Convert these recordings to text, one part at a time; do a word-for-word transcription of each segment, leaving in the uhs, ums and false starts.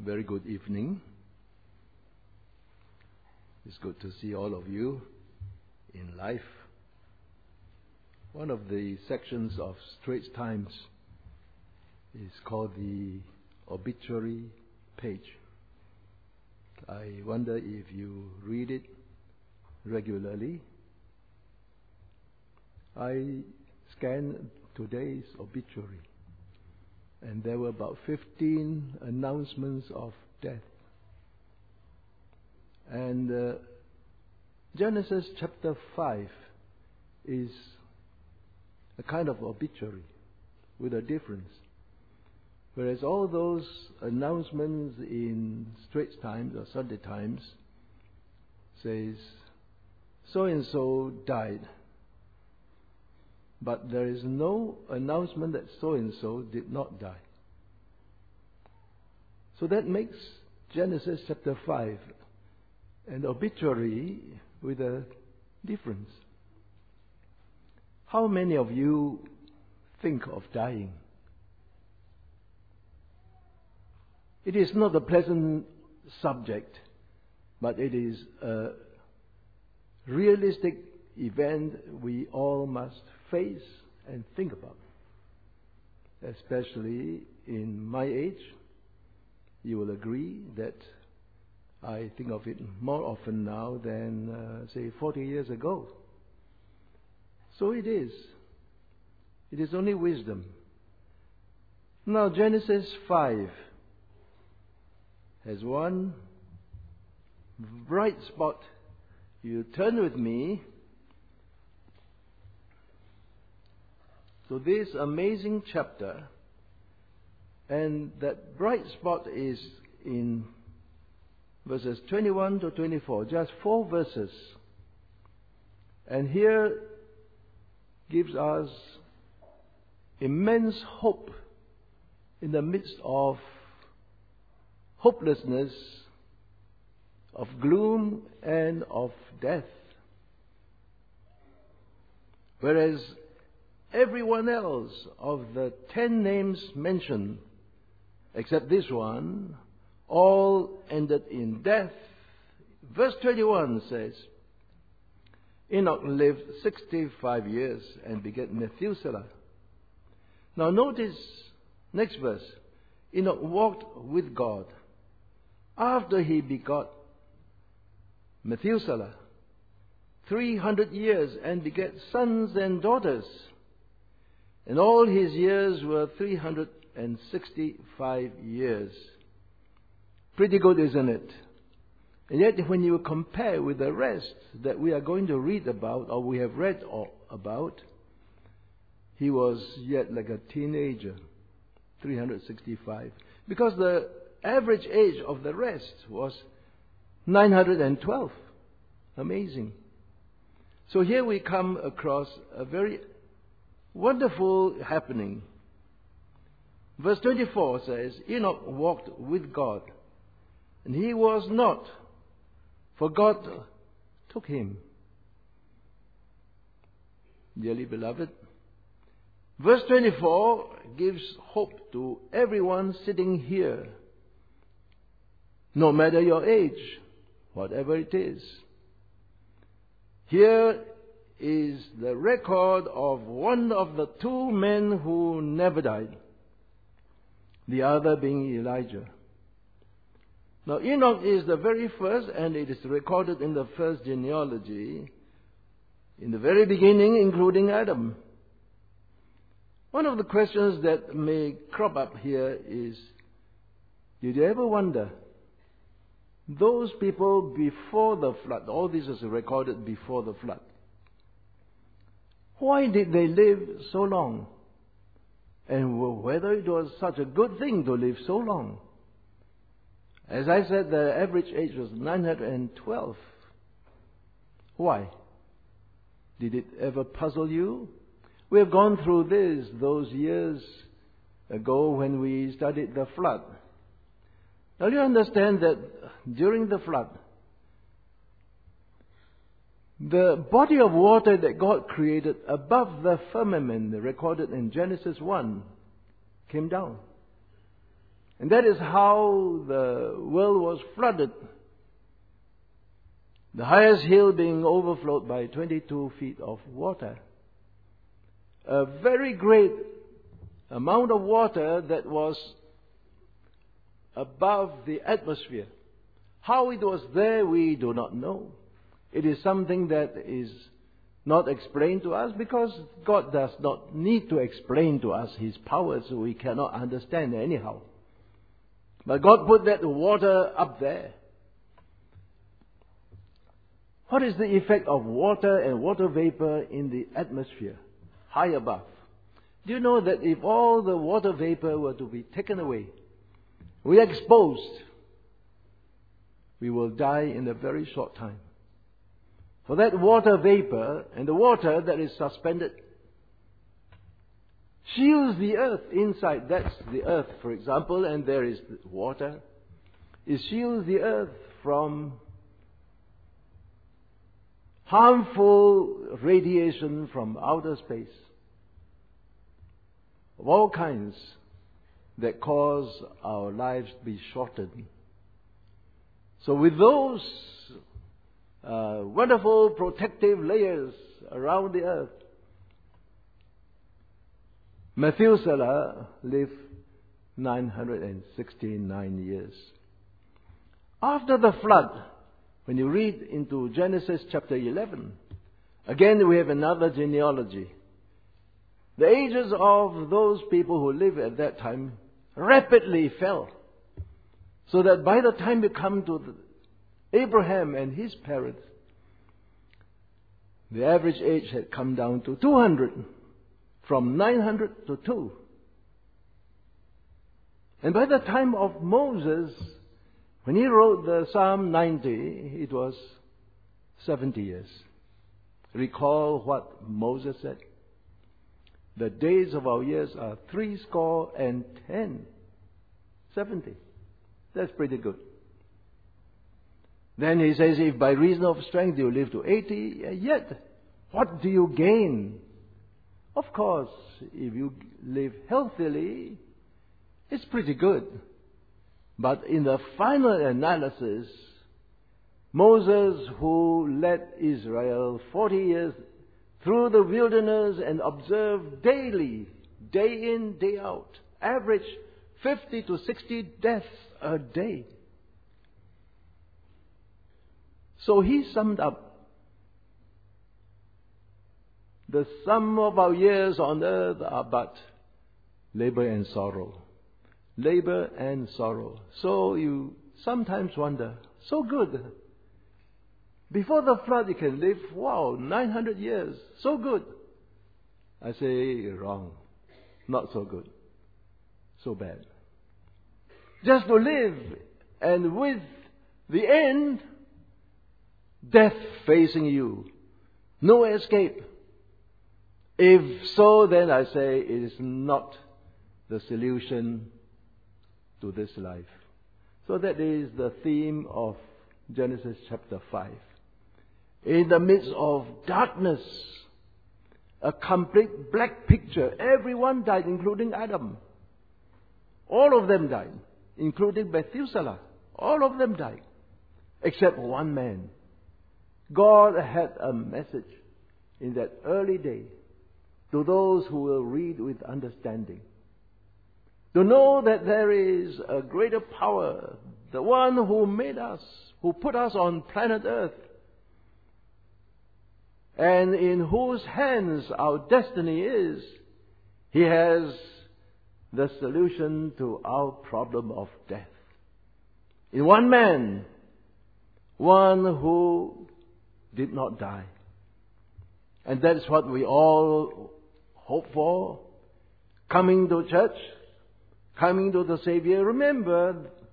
very good evening. It's good to see all of you in life. One of the sections of Straits Times is called the obituary page. I wonder if you read it regularly. I scanned today's obituary, and there were about fifteen announcements of death. And uh, Genesis chapter five is a kind of obituary with a difference. Whereas all those announcements in Straits Times or Sunday Times says, so-and-so died. But there is no announcement that so-and-so did not die. So that makes Genesis chapter five an obituary with a difference. How many of you think of dying? It is not a pleasant subject, but it is a realistic event we all must face and think about. Especially in my age, you will agree that I think of it more often now than, uh, say, forty years ago. So it is. It is only wisdom. Now, Genesis five has one bright spot. You turn with me to this amazing chapter, and that bright spot is in verses twenty-one to twenty-four, just four verses. And here gives us immense hope in the midst of hopelessness, of gloom, and of death. Whereas everyone else of the ten names mentioned, except this one, all ended in death. Verse twenty-one says, Enoch lived sixty-five years and begat Methuselah. Now notice next verse. Enoch walked with God after he begot Methuselah three hundred years and begat sons and daughters. And all his years were three hundred sixty-five years. Pretty good, isn't it? And yet when you compare with the rest that we are going to read about, or we have read about, he was yet like a teenager, three hundred sixty-five. Because the average age of the rest was nine hundred twelve. Amazing. So here we come across a very wonderful happening. Verse twenty-four says, Enoch walked with God, and he was not, for God took him. Dearly beloved, verse twenty-four gives hope to everyone sitting here, no matter your age, whatever it is. Here is the record of one of the two men who never died, the other being Elijah. Now, Enoch is the very first, and it is recorded in the first genealogy, in the very beginning, including Adam. One of the questions that may crop up here is, did you ever wonder, those people before the flood, all this is recorded before the flood, why did they live so long? And whether it was such a good thing to live so long? As I said, the average age was nine hundred twelve. Why? Did it ever puzzle you? We have gone through this those years ago when we studied the flood. Now you understand that during the flood, the body of water that God created above the firmament, recorded in Genesis one, came down. And that is how the world was flooded. The highest hill being overflowed by twenty-two feet of water. A very great amount of water that was above the atmosphere. How it was there, we do not know. It is something that is not explained to us because God does not need to explain to us His power, so we cannot understand anyhow. But God put that water up there. What is the effect of water and water vapor in the atmosphere, high above? Do you know that if all the water vapor were to be taken away, we are exposed, we will die in a very short time. For that water vapor and the water that is suspended shields the earth inside. That's the earth, for example, and there is water. It shields the earth from harmful radiation from outer space of all kinds that cause our lives to be shortened. So with those uh, wonderful protective layers around the earth, Methuselah lived nine hundred sixty-nine years. After the flood, when you read into Genesis chapter eleven, again we have another genealogy. The ages of those people who lived at that time rapidly fell. So that by the time you come to the Abraham and his parents, the average age had come down to two hundred, from nine hundred to two. And by the time of Moses, when he wrote the Psalm ninety, it was seventy years. Recall what Moses said. The days of our years are three score and ten. Seventy. That's pretty good. Then he says, if by reason of strength you live to eighty, yet what do you gain? Of course, if you live healthily, it's pretty good. But in the final analysis, Moses, who led Israel forty years through the wilderness and observed daily, day in, day out, average fifty to sixty deaths a day. So he summed up, the sum of our years on earth are but labor and sorrow. Labor and sorrow. So you sometimes wonder, so good. Before the flood you can live, wow, nine hundred years. So good. I say wrong. Not so good. So bad. Just to live, and with the end, death facing you. No escape. If so, then I say it is not the solution to this life. So that is the theme of Genesis chapter five. In the midst of darkness, a complete black picture. Everyone died, including Adam. All of them died, including Methuselah. All of them died, except one man. God had a message in that early day to those who will read with understanding. To know that there is a greater power, the one who made us, who put us on planet Earth, and in whose hands our destiny is. He has the solution to our problem of death. In one man, one who did not die. And that's what we all hope for. Coming to church, coming to the Savior. Remember,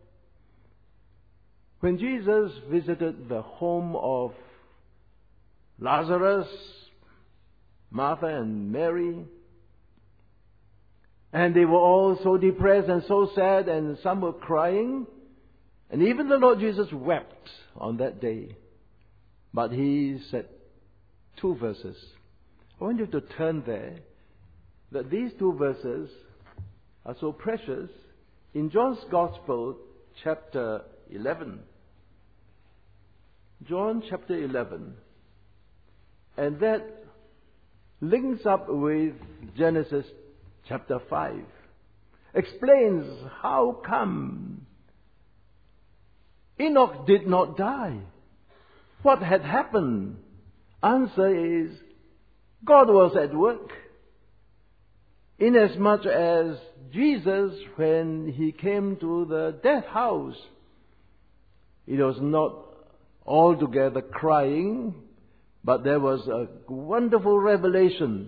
when Jesus visited the home of Lazarus, Martha and Mary, and they were all so depressed and so sad, and some were crying, and even the Lord Jesus wept on that day. But He said two verses. I want you to turn there, that these two verses are so precious In John's Gospel, chapter eleven, John chapter eleven, and that links up with Genesis chapter five, explains how come Enoch did not die. What had happened? Answer is, God was at work. Inasmuch as Jesus, when he came to the death house, it was not altogether crying, but there was a wonderful revelation.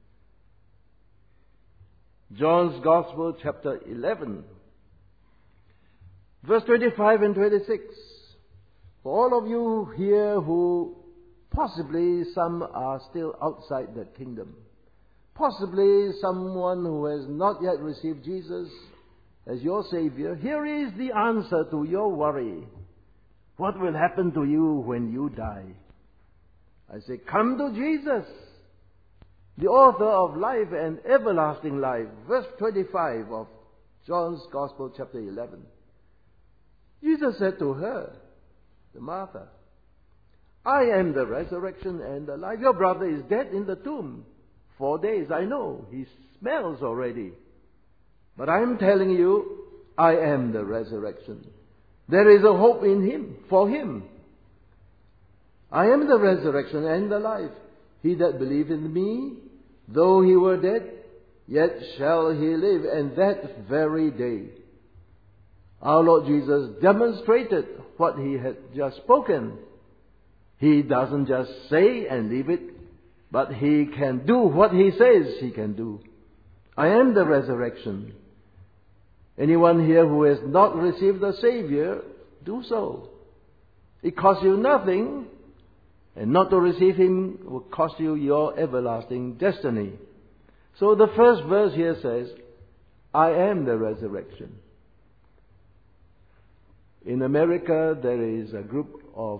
John's Gospel, chapter eleven, verse twenty-five and twenty-six. For all of you here who possibly some are still outside the kingdom, possibly someone who has not yet received Jesus as your Savior, here is the answer to your worry. What will happen to you when you die? I say, come to Jesus, the author of life and everlasting life. Verse twenty-five of John's Gospel, chapter eleven. Jesus said to her, to Martha, I am the resurrection and the life. Your brother is dead in the tomb. Four days, I know. He smells already. But I am telling you, I am the resurrection. There is a hope in him, for him. I am the resurrection and the life. He that believeth in me, though he were dead, yet shall he live, and that very day. Our Lord Jesus demonstrated what he had just spoken. He doesn't just say and leave it, but he can do what he says he can do. I am the resurrection. Anyone here who has not received the Savior, do so. It costs you nothing, and not to receive him will cost you your everlasting destiny. So the first verse here says, I am the resurrection. In America, there is a group of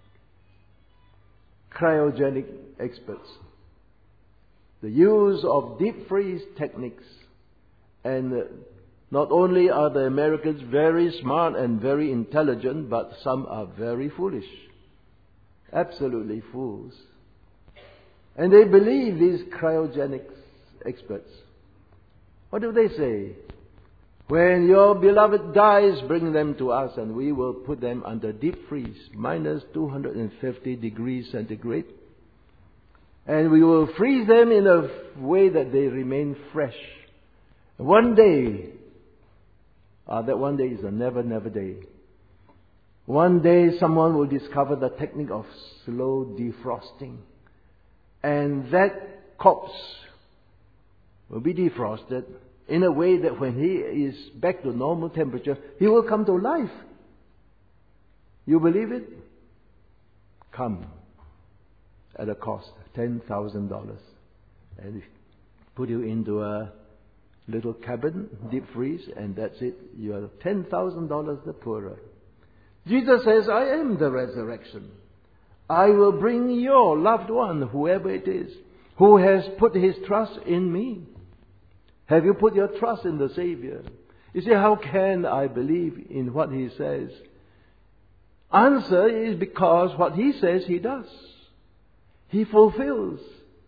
cryogenic experts. The use of deep freeze techniques. And not only are the Americans very smart and very intelligent, but some are very foolish. Absolutely fools. And they believe these cryogenics experts. What do they say? When your beloved dies, bring them to us and we will put them under deep freeze, minus two hundred fifty degrees centigrade. And we will freeze them in a way that they remain fresh. One day, uh, that one day is a never, never day. One day someone will discover the technique of slow defrosting. And that corpse will be defrosted in a way that when he is back to normal temperature, he will come to life. You believe it? Come. At a cost, ten thousand dollars. And put you into a little cabin, deep freeze, and that's it. You are ten thousand dollars the poorer. Jesus says, I am the resurrection. I will bring your loved one, whoever it is, who has put his trust in me. Have you put your trust in the Savior? You say, how can I believe in what he says? Answer is because what he says he does. He fulfills.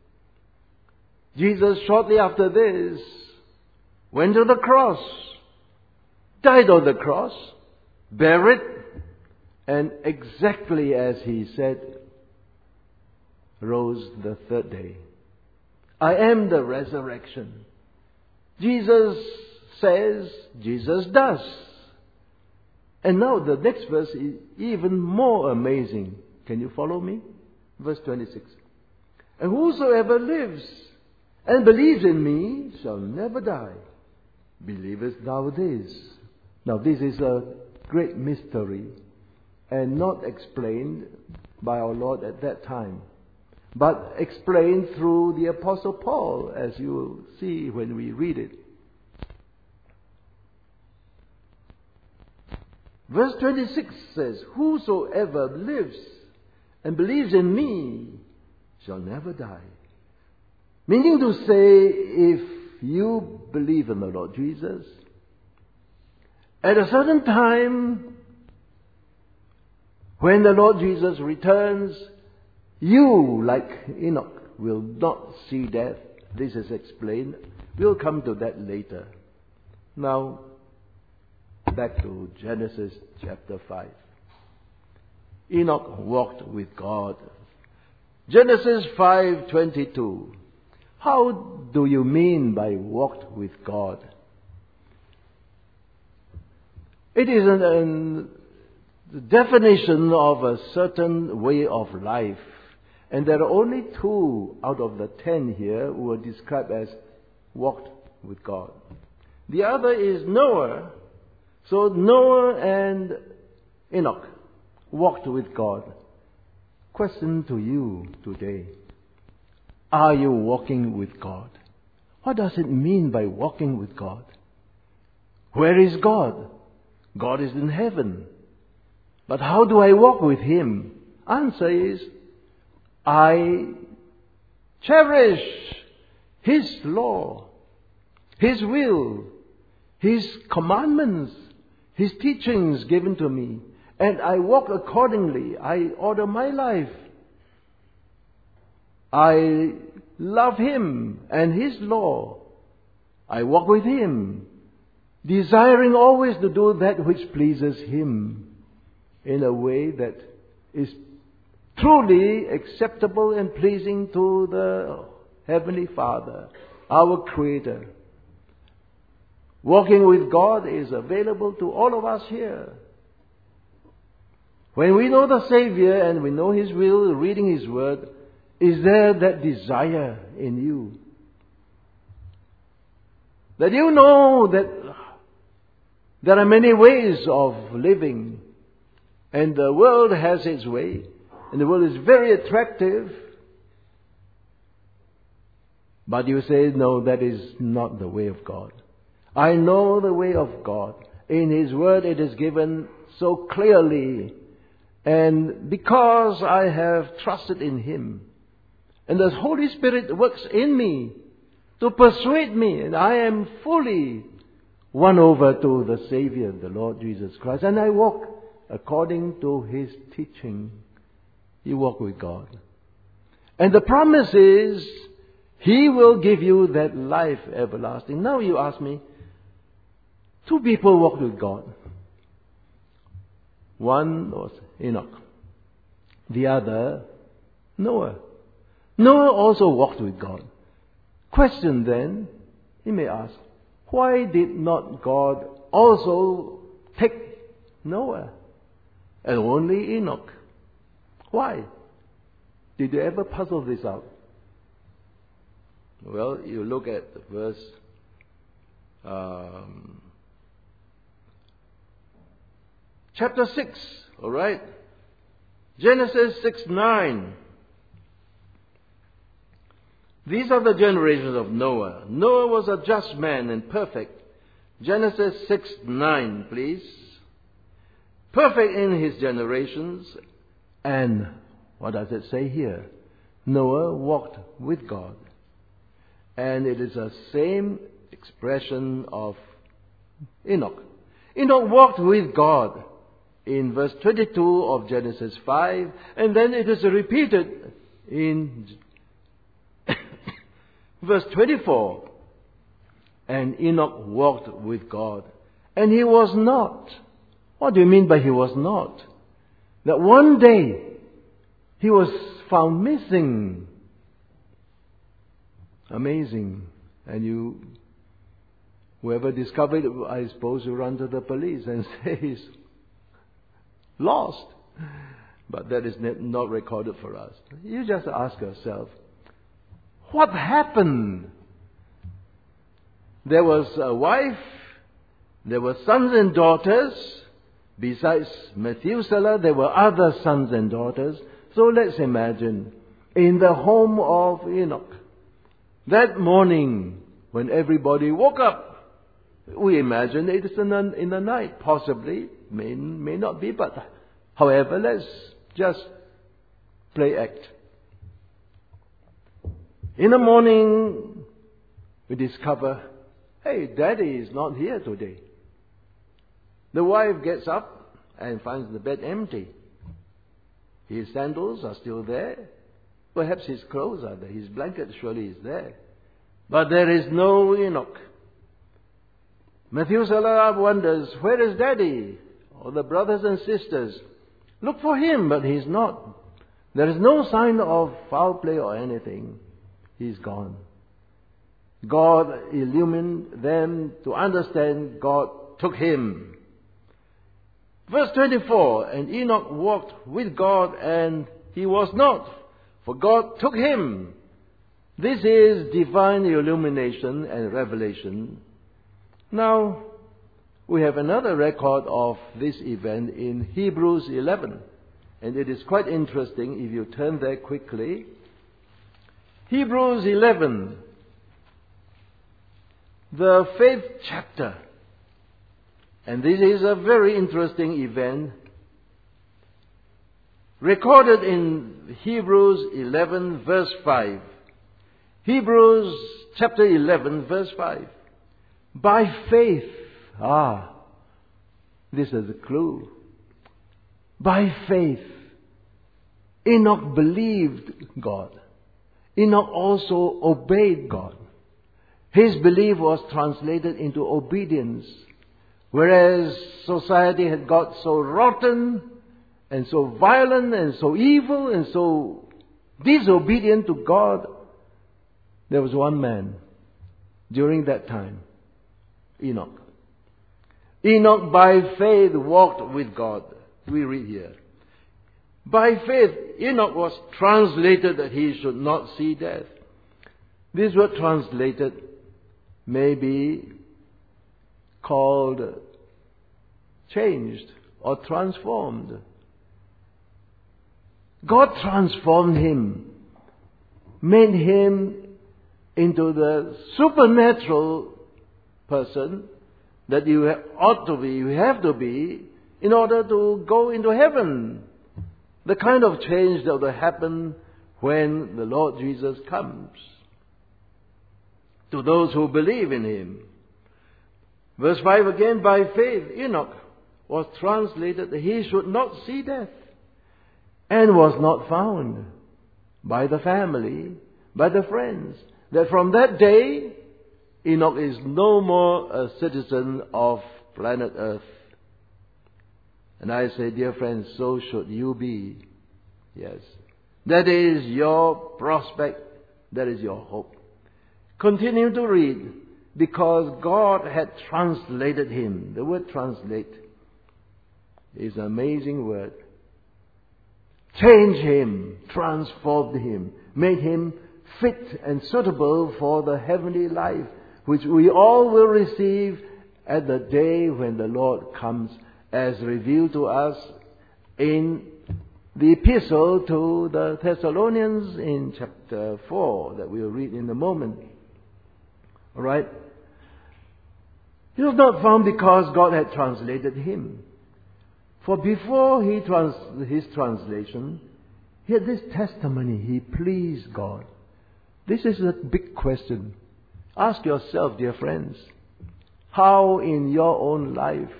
Jesus, shortly after this, went to the cross, died on the cross, buried, and exactly as he said, rose the third day. I am the resurrection. Jesus says, Jesus does. And now the next verse is even more amazing. Can you follow me? Verse twenty-six. And whosoever lives and believes in me shall never die. Believest thou this? Now this is a great mystery and not explained by our Lord at that time, but explained through the Apostle Paul, as you will see when we read it. Verse twenty-six says, whosoever lives and believes in me shall never die. Meaning to say, if you believe in the Lord Jesus, At a certain time, when the Lord Jesus returns, you, like Enoch, will not see death. This is explained. We'll come to that later. Now, back to Genesis chapter five. Enoch walked with God. Genesis five twenty-two. How do you mean by walked with God? It is an, an the definition of a certain way of life. And there are only two out of the ten here who are described as walked with God. The other is Noah. So Noah and Enoch walked with God. Question to you today. Are you walking with God? What does it mean by walking with God? Where is God? God is in heaven. But how do I walk with Him? Answer is, I cherish His law, His will, His commandments, His teachings given to me. And I walk accordingly. I order my life. I love Him and His law. I walk with Him, desiring always to do that which pleases Him in a way that is truly acceptable and pleasing to the Heavenly Father, our Creator. Walking with God is available to all of us here. When we know the Savior and we know His will, reading His Word, is there that desire in you? That you know that there are many ways of living, and the world has its way, and the world is very attractive. But you say, no, that is not the way of God. I know the way of God. In His Word it is given so clearly. And because I have trusted in Him, and the Holy Spirit works in me to persuade me, and I am fully won over to the Savior, the Lord Jesus Christ, and I walk according to His teaching. You walk with God. And the promise is, He will give you that life everlasting. Now you ask me, two people walked with God. One was Enoch. The other, Noah. Noah also walked with God. Question then, you may ask, why did not God also take Noah and only Enoch? Why? Did you ever puzzle this out? Well, you look at verse um, chapter six, all right? Genesis six nine. These are the generations of Noah. Noah was a just man and perfect. Genesis six nine, please. Perfect in his generations. And what does it say here? Noah walked with God. And it is the same expression of Enoch. Enoch walked with God in verse twenty-two of Genesis five. And then it is repeated in verse twenty-four. And Enoch walked with God. And he was not. What do you mean by he was not? That one day he was found missing. Amazing. And you, whoever discovered it, I suppose you run to the police and say he's lost. But that is not recorded for us. You just ask yourself, what happened? There was a wife, there were sons and daughters. Besides Methuselah, there were other sons and daughters. So let's imagine, in the home of Enoch, that morning when everybody woke up, we imagine it is in the, in the night, possibly, may, may not be, but however, let's just play act. In the morning, we discover, hey, Daddy is not here today. The wife gets up and finds the bed empty. His sandals are still there. Perhaps his clothes are there. His blanket surely is there. But there is no Enoch. Methuselah wonders, where is Daddy? Or the brothers and sisters. Look for him, but he's not. There is no sign of foul play or anything. He's gone. God illumined them to understand God took him. Verse twenty-four, and Enoch walked with God, and he was not, for God took him. This is divine illumination and revelation. Now, we have another record of this event in Hebrews eleven. And it is quite interesting if you turn there quickly. Hebrews eleven, the fifth chapter. And this is a very interesting event recorded in Hebrews eleven verse five. Hebrews chapter eleven verse five. By faith, ah, this is a clue. By faith, Enoch believed God. Enoch also obeyed God. His belief was translated into obedience. Whereas society had got so rotten and so violent and so evil and so disobedient to God, there was one man during that time, Enoch. Enoch by faith walked with God. We read here. By faith, Enoch was translated that he should not see death. This word translated may be called changed or transformed. God transformed him, made him into the supernatural person that you ought to be, you have to be, in order to go into heaven. The kind of change that will happen when the Lord Jesus comes to those who believe in him. Verse five again, by faith Enoch was translated that he should not see death, and was not found by the family, by the friends, that from that day Enoch is no more a citizen of planet Earth. And I say, dear friends, so should you be. Yes. That is your prospect. That is your hope. Continue to read, because God had translated him. The word translate is an amazing word. Changed him, transformed him, made him fit and suitable for the heavenly life, which we all will receive at the day when the Lord comes, as revealed to us in the epistle to the Thessalonians in chapter four that we'll read in a moment. All right? He was not found because God had translated him. For before he trans- his translation, he had this testimony. He pleased God. This is a big question. Ask yourself, dear friends, how in your own life,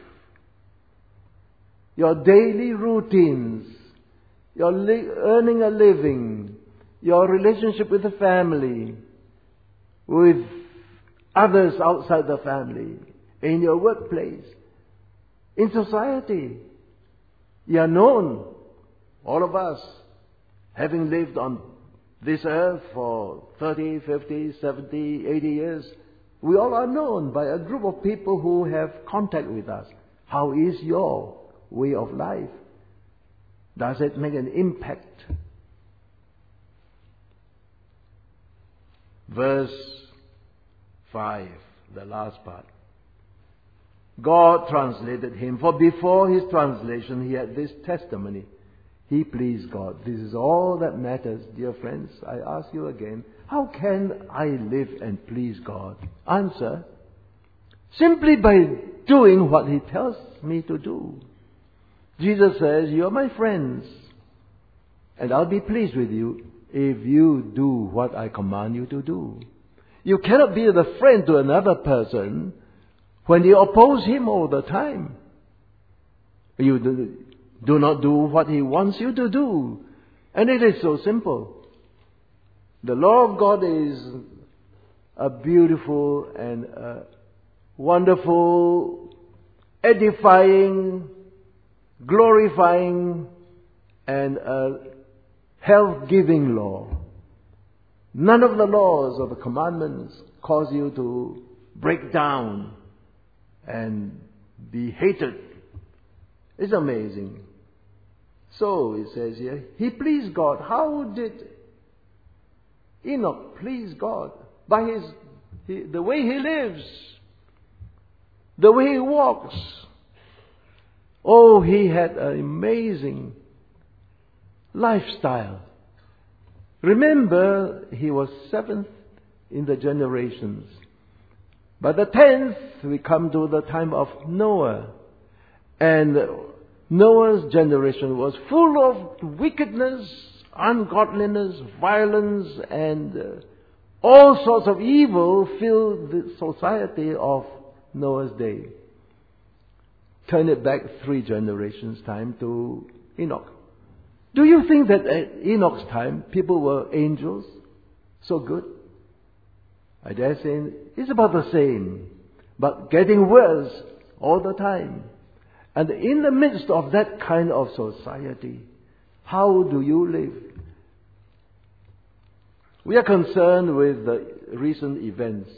your daily routines, your li- earning a living, your relationship with the family, with others outside the family, in your workplace, in society, you are known, all of us, having lived on this earth for thirty, fifty, seventy, eighty years, we all are known by a group of people who have contact with us. How is your way of life? Does it make an impact? Verse five, the last part. God translated him, for before his translation he had this testimony. He pleased God. This is all that matters, dear friends. I ask you again, how can I live and please God? Answer, simply by doing what he tells me to do. Jesus says, you are my friends, and I'll be pleased with you if you do what I command you to do. You cannot be the friend to another person when you oppose him all the time. You do, do not do what He wants you to do. And it is so simple. The law of God is a beautiful and a wonderful, edifying, glorifying, and a health-giving law. None of the laws or the commandments cause you to break down and be hated. It's amazing. So it says here, he pleased God. How did Enoch please God? By his, he, the way he lives, the way he walks. Oh, he had an amazing lifestyle. Remember, he was seventh in the generations. By the tenth, we come to the time of Noah. And Noah's generation was full of wickedness, ungodliness, violence, and uh, all sorts of evil filled the society of Noah's day. Turn it back three generations' time to Enoch. Do you think that at Enoch's time people were angels? So good? I dare say it's about the same, but getting worse all the time. And in the midst of that kind of society, how do you live? We are concerned with the recent events.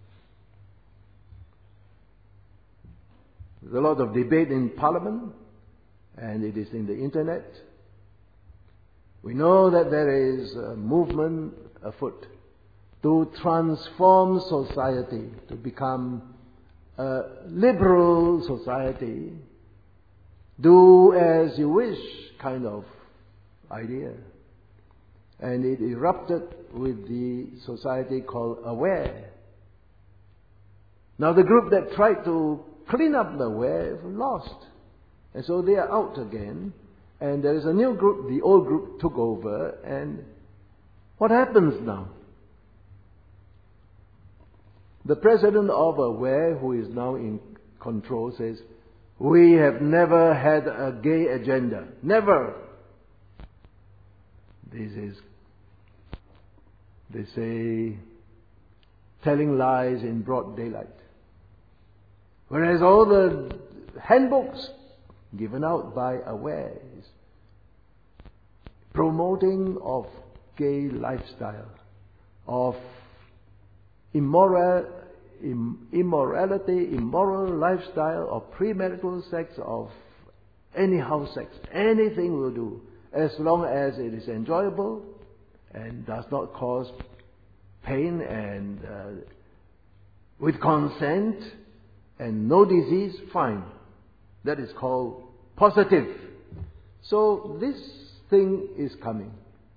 There's a lot of debate in Parliament, and it is in the Internet. We know that there is a movement afoot to transform society, to become a liberal society, do as you wish kind of idea. And it erupted with the society called Aware. Now the group that tried to clean up the Aware lost. And so they are out again. And there is a new group, the old group took over. And what happens now? The president of Aware, who is now in control, says, we have never had a gay agenda. Never. This is, they say, telling lies in broad daylight. Whereas all the handbooks given out by Aware is promoting of gay lifestyle, of immoral, im, immorality, immoral lifestyle, of premarital sex, of anyhow sex. Anything will do, as long as it is enjoyable and does not cause pain and uh, with consent and no disease, fine. That is called positive. So this thing is coming.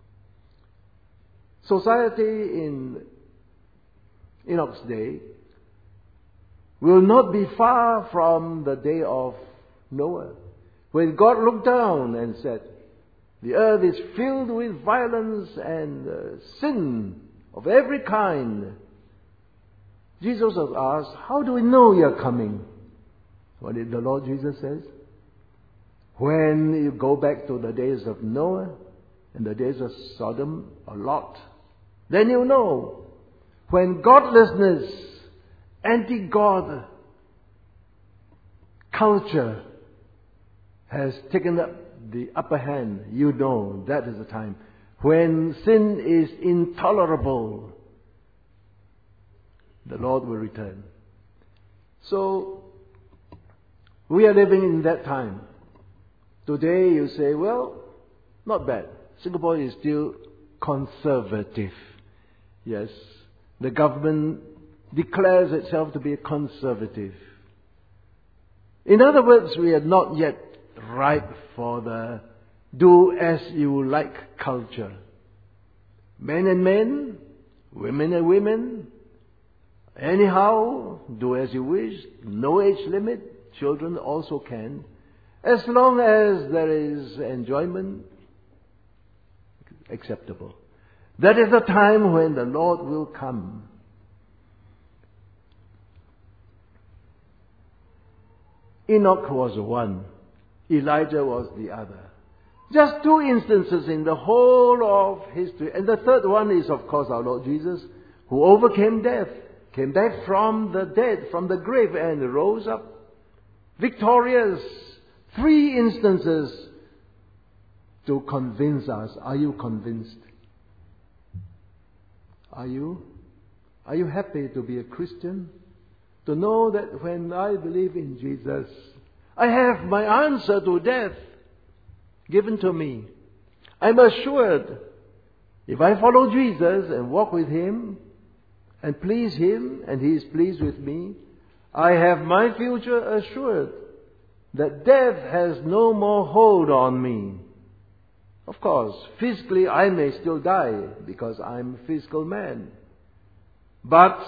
Society in Enoch's day will not be far from the day of Noah, when God looked down and said, the earth is filled with violence and uh, sin of every kind. Jesus was asked, how do we know you're coming? What did the Lord Jesus say? When you go back to the days of Noah and the days of Sodom or Lot, then you know. When godlessness, anti-God culture has taken up the upper hand, you know that is the time. When sin is intolerable, the Lord will return. So, we are living in that time. Today you say, well, not bad. Singapore is still conservative. Yes, the government declares itself to be conservative. In other words, we are not yet ripe for the do as you like culture. Men and men, women and women, anyhow, do as you wish, no age limit, children also can, as long as there is enjoyment, acceptable. That is the time when the Lord will come. Enoch was one Elijah was the other. Just two instances in the whole of history. And the third one is, of course, our Lord Jesus, who overcame death, came back from the dead, from the grave, and rose up victorious. Three instances to convince us. Are you convinced? Are you? Are you happy to be a Christian? To know that when I believe in Jesus, I have my answer to death given to me. I'm assured if I follow Jesus and walk with Him and please Him and He is pleased with me, I have my future assured that death has no more hold on me. Of course, physically I may still die because I'm a physical man. But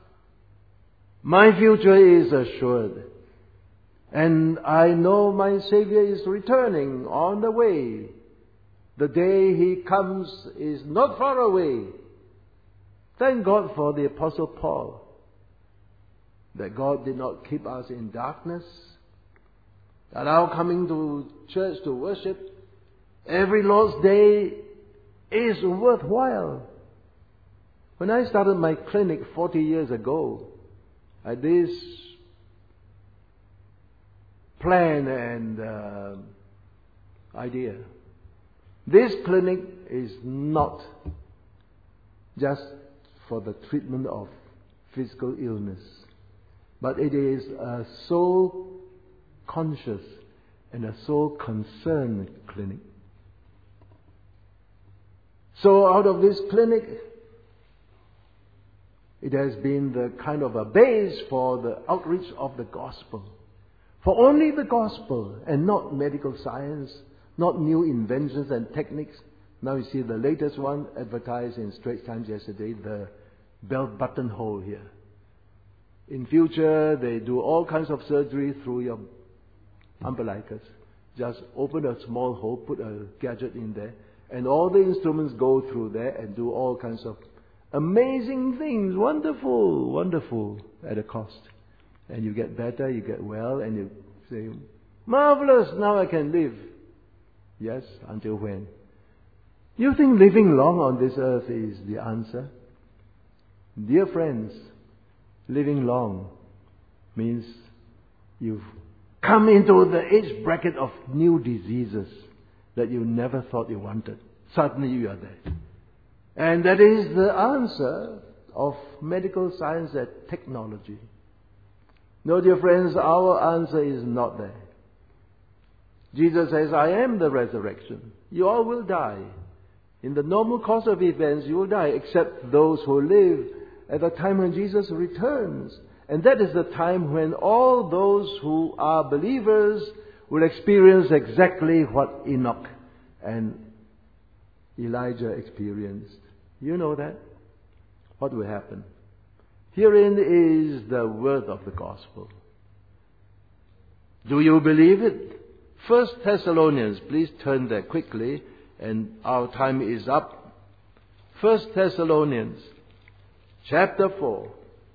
my future is assured. And I know my Savior is returning on the way. The day He comes is not far away. Thank God for the Apostle Paul, that God did not keep us in darkness, that our coming to church to worship every Lord's Day is worthwhile. When I started my clinic forty years ago, I had this plan and uh, idea. This clinic is not just for the treatment of physical illness, but it is a soul conscious and a soul concerned clinic. So out of this clinic, it has been the kind of a base for the outreach of the gospel. For only the gospel and not medical science, not new inventions and techniques. Now you see the latest one advertised in Straits Times yesterday, the belt button hole here. In future, they do all kinds of surgery through your umbilicus. Just open a small hole, put a gadget in there, and all the instruments go through there and do all kinds of amazing things. Wonderful, wonderful at a cost. And you get better, you get well, and you say, marvelous, now I can live. Yes, until when? You think living long on this earth is the answer? Dear friends, living long means you've come into the age bracket of new diseases that you never thought you wanted. Suddenly you are there. And that is the answer of medical science and technology. No, dear friends, our answer is not there. Jesus says, I am the resurrection. You all will die. In the normal course of events, you will die, except those who live at the time when Jesus returns. And that is the time when all those who are believers will experience exactly what Enoch and Elijah experienced. You know that? What will happen? Herein is the word of the gospel. Do you believe it? First Thessalonians, please turn there quickly, and our time is up. First Thessalonians, chapter four,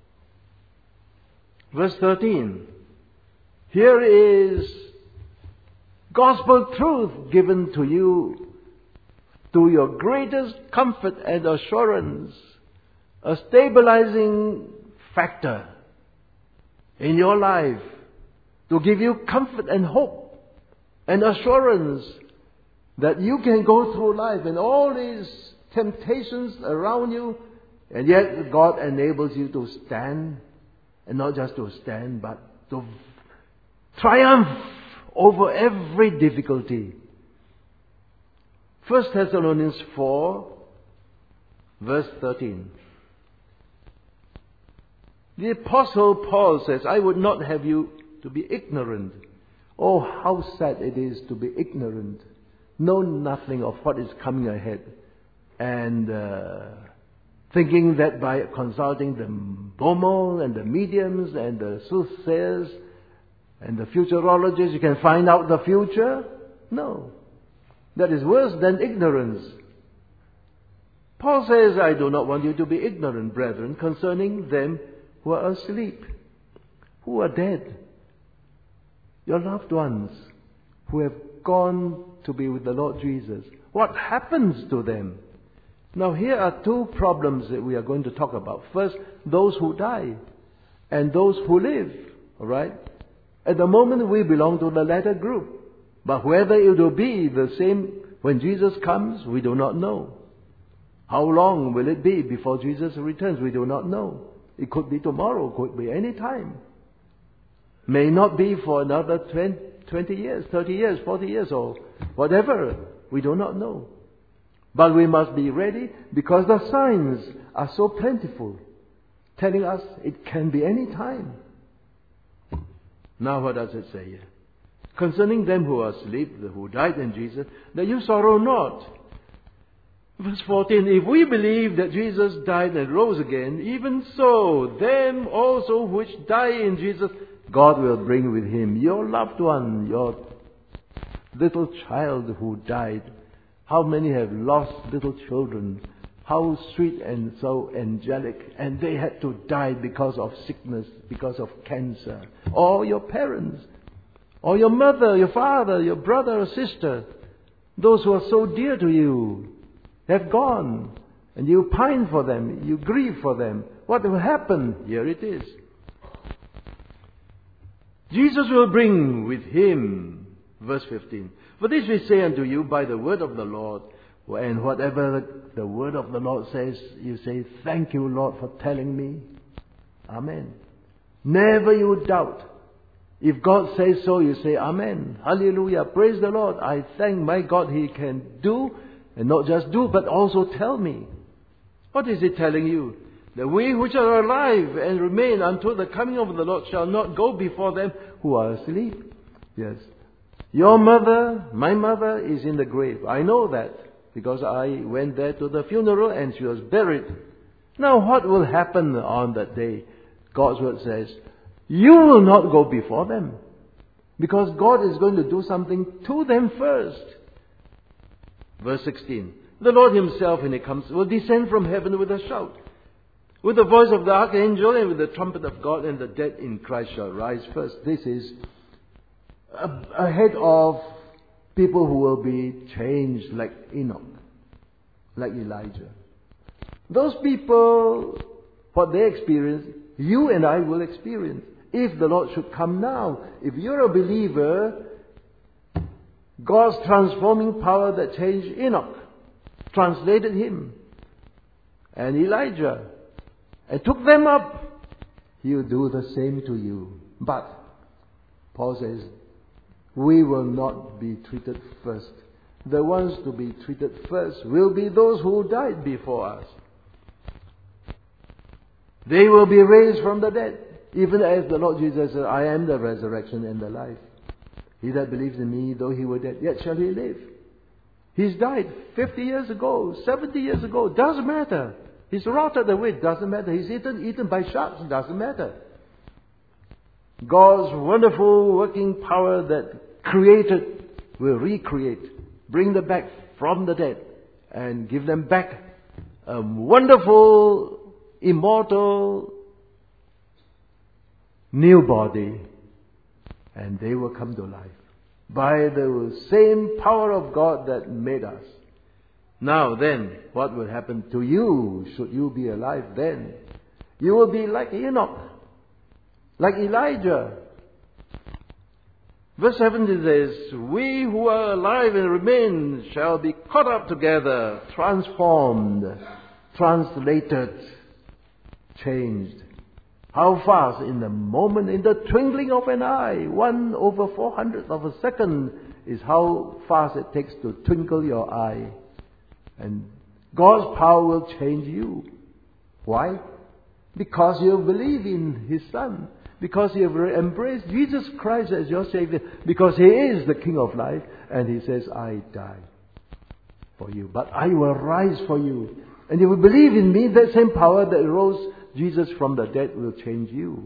verse thirteen. Here is gospel truth given to you to your greatest comfort and assurance, a stabilizing factor in your life to give you comfort and hope and assurance that you can go through life and all these temptations around you, and yet God enables you to stand, and not just to stand, but to triumph over every difficulty. First Thessalonians four, verse thirteen. The Apostle Paul says, I would not have you to be ignorant. Oh, how sad it is to be ignorant. Know nothing of what is coming ahead. And uh, thinking that by consulting the Bomo and the mediums and the soothsayers and the futurologists you can find out the future. No. That is worse than ignorance. Paul says, I do not want you to be ignorant, brethren, concerning them who are asleep, who are dead, your loved ones who have gone to be with the Lord Jesus. What happens to them? Now here are two problems that we are going to talk about. First, those who die and those who live. Alright? At the moment we belong to the latter group. But whether it will be the same when Jesus comes, we do not know. How long will it be before Jesus returns? We do not know. It could be tomorrow, could be any time. May not be for another twenty years, thirty years, forty years or whatever. We do not know. But we must be ready because the signs are so plentiful, telling us it can be any time. Now what does it say here? Concerning them who are asleep, who died in Jesus, that you sorrow not. Verse fourteen, if we believe that Jesus died and rose again, even so, them also which die in Jesus, God will bring with Him. Your loved one, your little child who died. How many have lost little children? How sweet and so angelic. And they had to die because of sickness, because of cancer. Or your parents. Or your mother, your father, your brother or sister. Those who are so dear to you have gone. And you pine for them. You grieve for them. What will happen? Here it is. Jesus will bring with Him, verse fifteen, for this we say unto you by the word of the Lord, and whatever the word of the Lord says, you say, thank you, Lord, for telling me. Amen. Never you doubt. If God says so, you say, Amen. Hallelujah. Praise the Lord. I thank my God He can do, and not just do, but also tell me. What is He telling you? That we which are alive and remain until the coming of the Lord shall not go before them who are asleep. Yes. Your mother, my mother, is in the grave. I know that because I went there to the funeral and she was buried. Now what will happen on that day? God's word says, you will not go before them. Because God is going to do something to them first. Verse sixteen. The Lord Himself, when He comes, will descend from heaven with a shout, with the voice of the archangel and with the trumpet of God, and the dead in Christ shall rise first. This is ahead of people who will be changed like Enoch, like Elijah. Those people, what they experience, you and I will experience. If the Lord should come now, if you're a believer, God's transforming power that changed Enoch, translated him, and Elijah, and took them up, He will do the same to you. But, Paul says, we will not be treated first. The ones to be treated first will be those who died before us. They will be raised from the dead, even as the Lord Jesus said, I am the resurrection and the life. He that believes in me, though he were dead, yet shall he live. He's died fifty years ago, seventy years ago, doesn't matter. He's rotted away, doesn't matter. He's eaten, eaten by sharks, doesn't matter. God's wonderful working power that created will recreate, bring them back from the dead, and give them back a wonderful, immortal, new body, and they will come to life by the same power of God that made us. Now then, what will happen to you should you be alive then? You will be like Enoch, like Elijah. Verse seventy says, we who are alive and remain shall be caught up together, transformed, translated, changed. How fast? In the moment, in the twinkling of an eye. One over four hundredth of a second is how fast it takes to twinkle your eye. And God's power will change you. Why? Because you believe in His Son. Because you have embraced Jesus Christ as your Savior. Because He is the King of life. And He says, I die for you. But I will rise for you. And you will believe in me, that same power that rose Jesus from the dead will change you.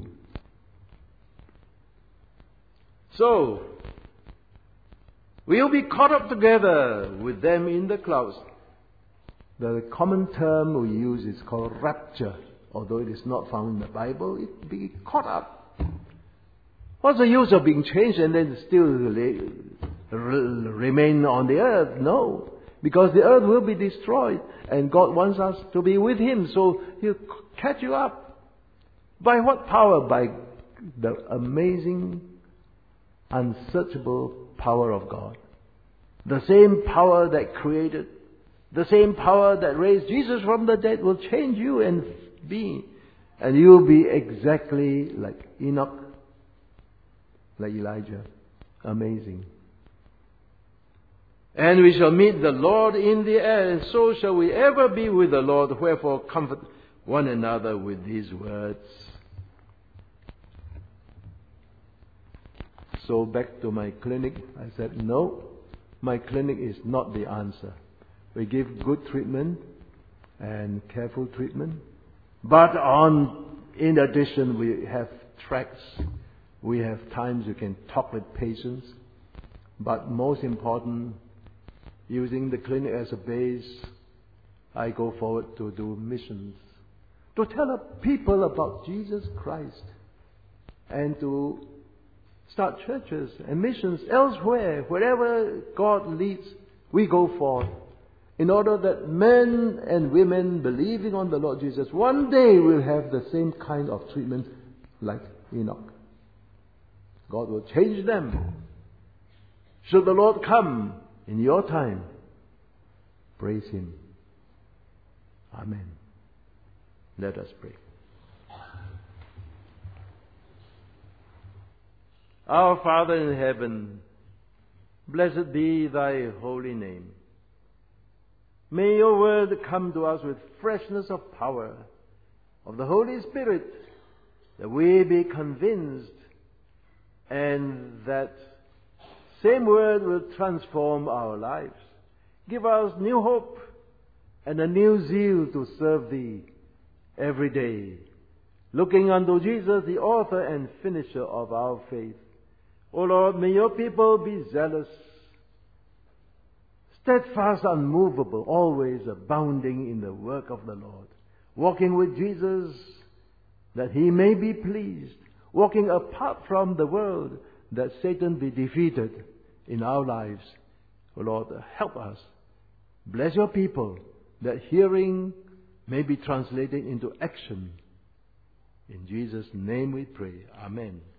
So, we'll be caught up together with them in the clouds. The common term we use is called rapture. Although it is not found in the Bible, it be caught up. What's the use of being changed and then still r- remain on the earth. No. Because the earth will be destroyed. And God wants us to be with Him. So He'll catch you up. By what power? By the amazing, unsearchable power of God. The same power that created, the same power that raised Jesus from the dead will change you and be. And you'll be exactly like Enoch, like Elijah. Amazing. And we shall meet the Lord in the air, and so shall we ever be with the Lord. Wherefore comfort one another with these words. So back to my clinic, I said, no, my clinic is not the answer. We give good treatment and careful treatment. But on, in addition, we have tracts. We have times you can talk with patients. But most important, using the clinic as a base, I go forward to do missions. To tell people about Jesus Christ. And to start churches and missions elsewhere. Wherever God leads, we go forth. In order that men and women believing on the Lord Jesus one day will have the same kind of treatment like Enoch. God will change them. Should the Lord come in your time, praise Him. Amen. Let us pray. Our Father in heaven, blessed be Thy holy name. May Your word come to us with freshness of power of the Holy Spirit, that we be convinced, and that same word will transform our lives. Give us new hope and a new zeal to serve Thee every day, looking unto Jesus, the author and finisher of our faith. O Lord, may Your people be zealous, steadfast, unmovable, always abounding in the work of the Lord, walking with Jesus that He may be pleased, walking apart from the world that Satan be defeated in our lives. O Lord, help us. Bless Your people that hearing may be translated into action. In Jesus' name we pray. Amen.